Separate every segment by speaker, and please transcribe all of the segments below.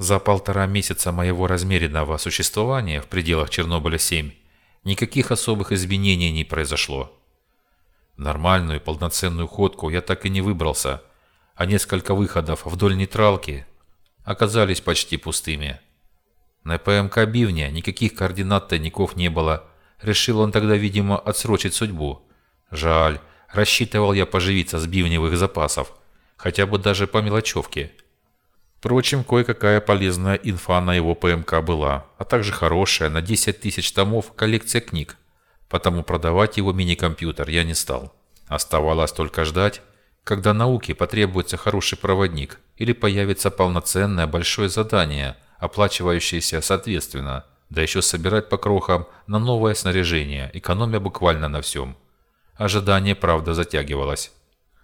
Speaker 1: За 1,5 месяца моего размеренного существования в пределах Чернобыля-7 никаких особых изменений не произошло. В нормальную полноценную ходку я так и не выбрался, а несколько выходов вдоль нейтралки оказались почти пустыми. На ПМК Бивня никаких координат тайников не было. Решил он тогда, видимо, отсрочить судьбу. Жаль, рассчитывал я поживиться с бивневых запасов, хотя бы даже по мелочевке. Впрочем, кое-какая полезная инфа на его ПМК была, а также хорошая на 10 тысяч томов коллекция книг, потому продавать его мини-компьютер я не стал. Оставалось только ждать, когда науке потребуется хороший проводник или появится полноценное большое задание, оплачивающееся соответственно, да еще собирать по крохам на новое снаряжение, экономя буквально на всем. Ожидание, правда, затягивалось.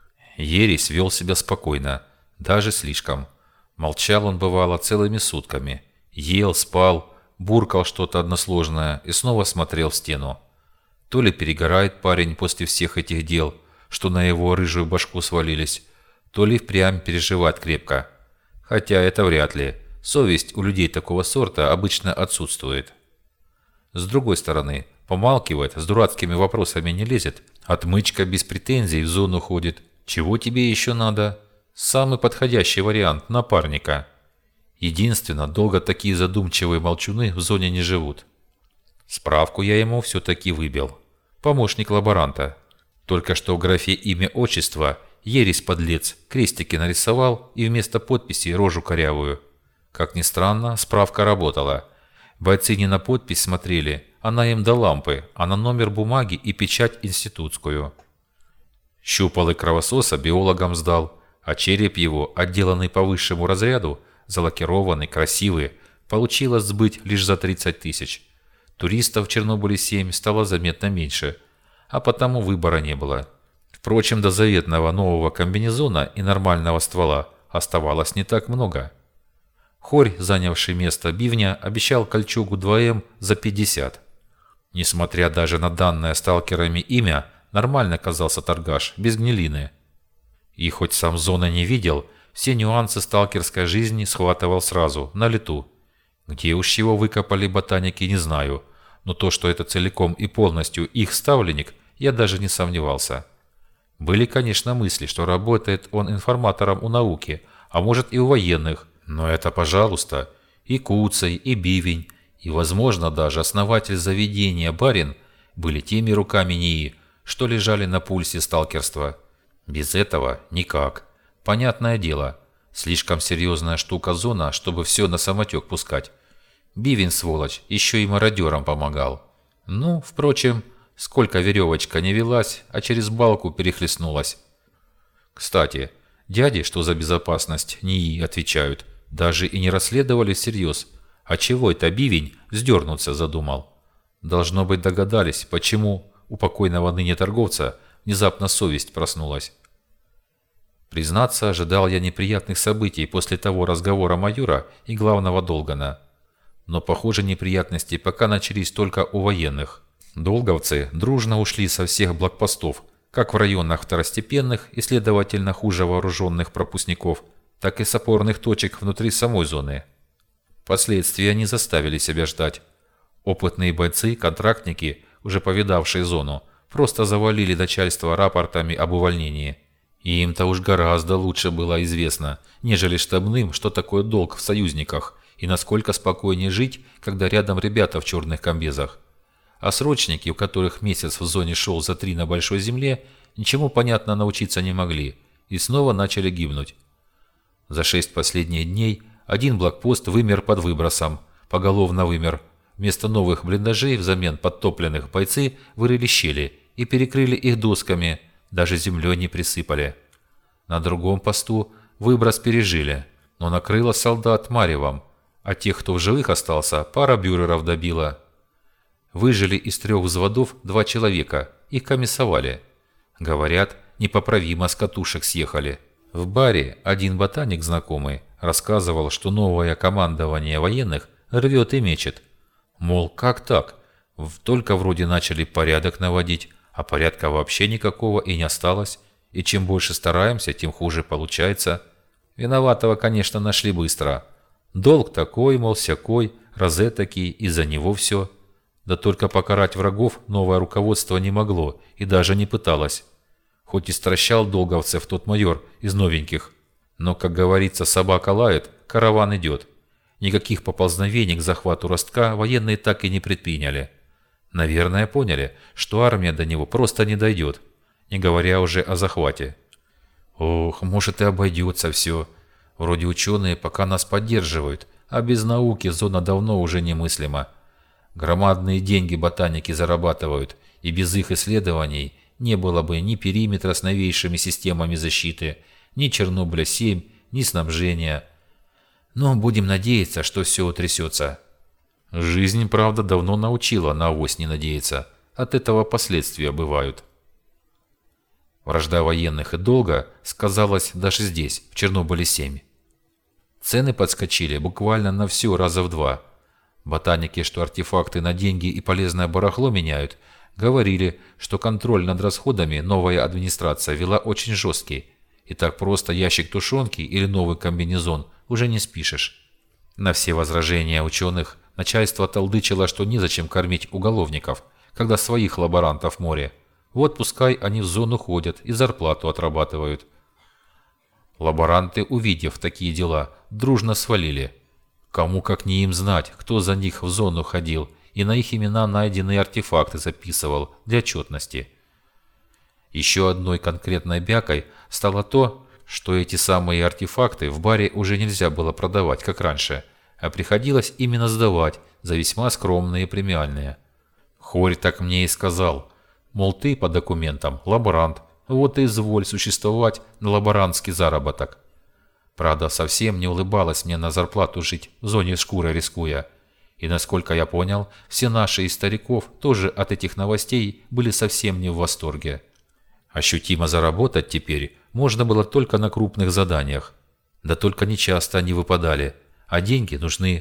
Speaker 1: Ересь вел себя спокойно, даже слишком. Молчал он, бывало, целыми сутками. Ел, спал, буркал что-то односложное и снова смотрел в стену. То ли перегорает парень после всех этих дел, что на его рыжую башку свалились, то ли впрямь переживает крепко. Хотя это вряд ли. Совесть у людей такого сорта обычно отсутствует. С другой стороны, помалкивает, с дурацкими вопросами не лезет, отмычка без претензий в зону ходит. Чего тебе еще надо? Самый подходящий вариант напарника. Единственно, долго такие задумчивые молчуны в зоне не живут. Справку я ему все-таки выбил. Помощник лаборанта. Только что в графе имя-отчество ересь-подлец крестики нарисовал и вместо подписи рожу корявую. Как ни странно, справка работала. Бойцы не на подпись смотрели, она им до лампы, а на номер бумаги и печать институтскую. Щупалы кровососа биологам сдал, а череп его, отделанный по высшему разряду, залакированный, красивый, получилось сбыть лишь за 30 тысяч. Туристов в Чернобыле-7 стало заметно меньше, а потому выбора не было. Впрочем, до заветного нового комбинезона и нормального ствола оставалось не так много. Хорь, занявший место бивня, обещал кольчугу 2М за 50. Несмотря даже на данное сталкерами имя, нормально казался торгаш, без гнилины. И хоть сам Зона не видел, все нюансы сталкерской жизни схватывал сразу, на лету. Где уж его выкопали ботаники, не знаю, но то, что это целиком и полностью их ставленник, я даже не сомневался. Были, конечно, мысли, что работает он информатором у науки, а может и у военных, но это, пожалуйста, и Куцый, и Бивень, и, возможно, даже основатель заведения Барин были теми руками НИИ, что лежали на пульсе сталкерства. Без этого никак. Понятное дело, слишком серьезная штука Зона, чтобы все на самотек пускать. Бивень, сволочь, еще и мародерам помогал. Ну, впрочем, сколько веревочка не велась, а через балку перехлестнулась. Кстати, дяди, что за безопасность НИИ отвечают, даже и не расследовали всерьез. А чего это Бивень вздернуться задумал? Должно быть, догадались, почему у покойного ныне торговца внезапно совесть проснулась. Признаться, ожидал я неприятных событий после того разговора майора и главного Долгана. Но, похоже, неприятности пока начались только у военных. Долговцы дружно ушли со всех блокпостов, как в районах второстепенных и, следовательно, хуже вооруженных пропускников, так и с опорных точек внутри самой зоны. Последствия не заставили себя ждать. Опытные бойцы, контрактники, уже повидавшие зону, просто завалили начальство рапортами об увольнении. И им-то уж гораздо лучше было известно, нежели штабным, что такое долг в союзниках и насколько спокойнее жить, когда рядом ребята в черных комбезах. А срочники, у которых месяц в зоне шел за 3 на большой земле, ничему понятно научиться не могли и снова начали гибнуть. За 6 последних дней один блокпост вымер под выбросом, поголовно вымер. Вместо новых блиндажей взамен подтопленных бойцы вырыли щели и перекрыли их досками, даже землей не присыпали. На другом посту выброс пережили, но накрыло солдат маревом, а тех, кто в живых остался, пара бюреров добила. Выжили из 3 взводов 2 человека, их комиссовали. Говорят, непоправимо с катушек съехали. В баре один ботаник знакомый рассказывал, что новое командование военных рвет и мечет. Мол, как так? Только вроде начали порядок наводить, а порядка вообще никакого и не осталось. И чем больше стараемся, тем хуже получается. Виноватого, конечно, нашли быстро. Долг такой, мол, сякой, розетокий, и за него все. Да только покарать врагов новое руководство не могло и даже не пыталось. Хоть и стращал долговцев тот майор из новеньких. Но, как говорится, собака лает, караван идет. Никаких поползновений к захвату Ростка военные так и не предприняли. Наверное, поняли, что армия до него просто не дойдет, не говоря уже о захвате. Ох, может и обойдется все. Вроде ученые пока нас поддерживают, а без науки зона давно уже немыслима. Громадные деньги ботаники зарабатывают, и без их исследований не было бы ни периметра с новейшими системами защиты, ни Чернобыля-7, ни снабжения. Но будем надеяться, что все утрясется. Жизнь, правда, давно научила на авось не надеяться. От этого последствия бывают. Вражда военных и долга сказалась даже здесь, в Чернобыле-7. Цены подскочили буквально на все раза в два. Ботаники, что артефакты на деньги и полезное барахло меняют, говорили, что контроль над расходами новая администрация вела очень жесткий, и так просто ящик тушенки или новый комбинезон уже не спишешь. На все возражения ученых начальство толдычило, что незачем кормить уголовников, когда своих лаборантов море. Вот пускай они в зону ходят и зарплату отрабатывают. Лаборанты, увидев такие дела, дружно свалили. Кому как не им знать, кто за них в зону ходил и на их имена найденные артефакты записывал для отчетности. Еще одной конкретной бякой стало то, что эти самые артефакты в баре уже нельзя было продавать, как раньше, а приходилось именно сдавать за весьма скромные премиальные. Хорь так мне и сказал, мол, ты по документам лаборант, вот и изволь существовать на лаборантский заработок. Правда, совсем не улыбалась мне на зарплату жить, в зоне шкуры рискуя. И, насколько я понял, все наши из стариков тоже от этих новостей были совсем не в восторге. Ощутимо заработать теперь можно было только на крупных заданиях. Да только нечасто они выпадали, а деньги нужны.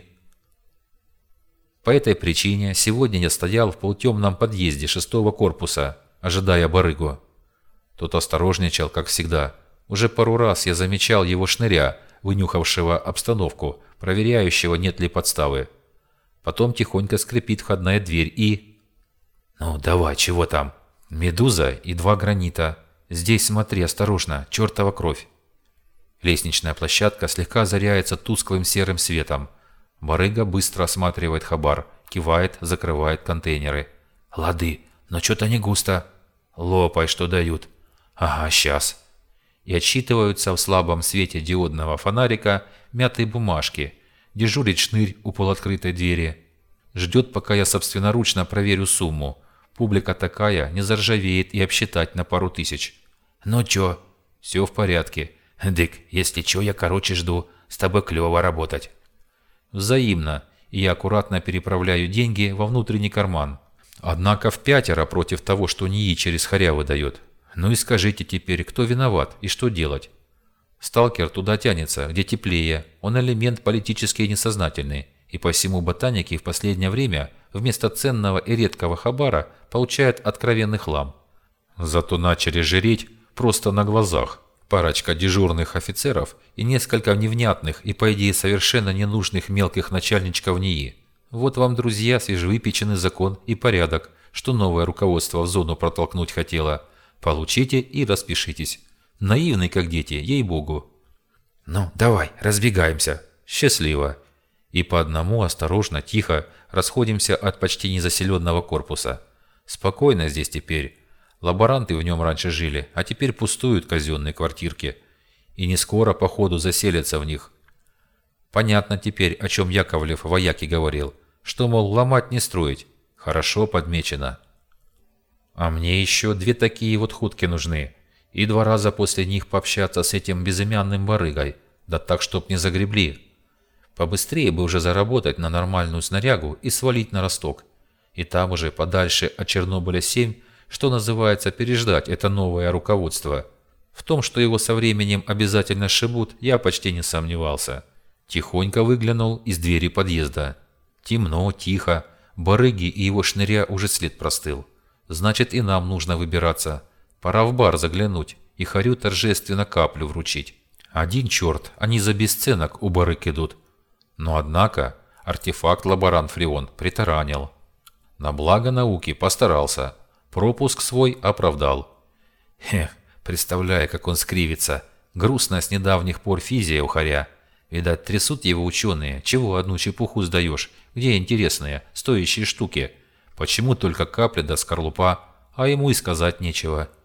Speaker 1: По этой причине сегодня я стоял в полутемном подъезде 6-го корпуса, ожидая барыгу. Тот осторожничал, как всегда. Уже пару раз я замечал его шныря, вынюхавшего обстановку, проверяющего, нет ли подставы. Потом тихонько скрипит входная дверь и... «Ну, давай, чего там?» «Медуза и 2 гранита. Здесь смотри, осторожно, чертова кровь». Лестничная площадка слегка озаряется тусклым серым светом. Барыга быстро осматривает хабар, кивает, закрывает контейнеры. «Лады, но что-то не густо». «Лопай, что дают». «Ага, сейчас». И отсчитываются в слабом свете диодного фонарика мятые бумажки. Дежурит шнырь у полуоткрытой двери. Ждет, пока я собственноручно проверю сумму. Публика такая, не заржавеет и обсчитать на пару тысяч. «Ну чё?» «Все в порядке». «Дык, если чё, я короче жду. С тобой клёво работать». Взаимно, и я аккуратно переправляю деньги во внутренний карман. Однако в5 против того, что НИИ через халявы дает. Ну и скажите теперь, кто виноват и что делать? Сталкер туда тянется, где теплее, он элемент политически несознательный, и по всему ботаники в последнее время вместо ценного и редкого хабара получает откровенный хлам. Зато начали жиреть просто на глазах. Парочка дежурных офицеров и несколько невнятных и, по идее, совершенно ненужных мелких начальничков НИИ. Вот вам, друзья, свежевыпеченный закон и порядок, что новое руководство в зону протолкнуть хотело. Получите и распишитесь. Наивный, как дети, ей-богу. «Ну, давай, разбегаемся». «Счастливо». И по одному, осторожно, тихо расходимся от почти незаселенного корпуса. Спокойно здесь теперь. Лаборанты в нем раньше жили, а теперь пустуют казенные квартирки. И не скоро, походу, заселятся в них. Понятно теперь, о чем Яковлев вояке говорил. Что, мол, ломать не строить. Хорошо подмечено. А мне еще 2 такие вот ходки нужны. И 2 раза после них пообщаться с этим безымянным барыгой. Да так, чтоб не загребли. Побыстрее бы уже заработать на нормальную снарягу и свалить на Росток. И там уже, подальше от Чернобыля-7, что называется, переждать это новое руководство. В том, что его со временем обязательно сшибут, я почти не сомневался. Тихонько выглянул из двери подъезда. Темно, тихо. Барыги и его шныря уже след простыл. Значит, и нам нужно выбираться. Пора в бар заглянуть и Харю торжественно каплю вручить. Один черт, они за бесценок у барыг идут. Но однако артефакт лаборант Фреон притаранил. На благо науки постарался, пропуск свой оправдал. Эх, представляя, как он скривится. Грустная с недавних пор физия у Харя. Видать, трясут его ученые. Чего одну чепуху сдаешь? Где интересные, стоящие штуки? Почему только капля да скорлупа? А ему и сказать нечего.